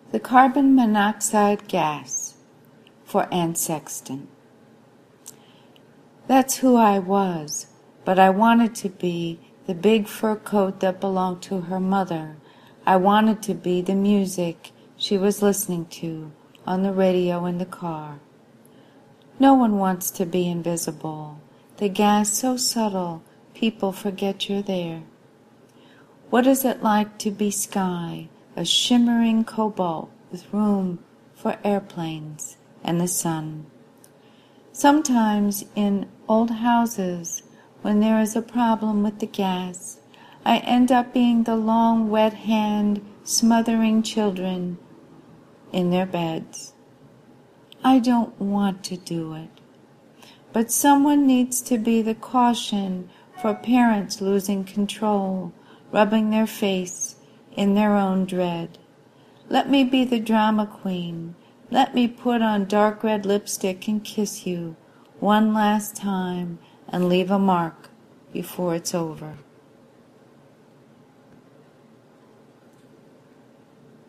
The carbon monoxide gas, for Anne Sexton. That's who I was, but I wanted to be the big fur coat that belonged to her mother. I wanted to be the music she was listening to on the radio in the car. No one wants to be invisible. The gas so subtle, people forget you're there. What is it like to be sky, a shimmering cobalt with room for airplanes and the sun? Sometimes in old houses, when there is a problem with the gas, I end up being the long wet hand smothering children in their beds. I don't want to do it, but someone needs to be the caution for parents losing control, rubbing their face in their own dread. Let me be the drama queen. Let me put on dark red lipstick and kiss you one last time and leave a mark before it's over.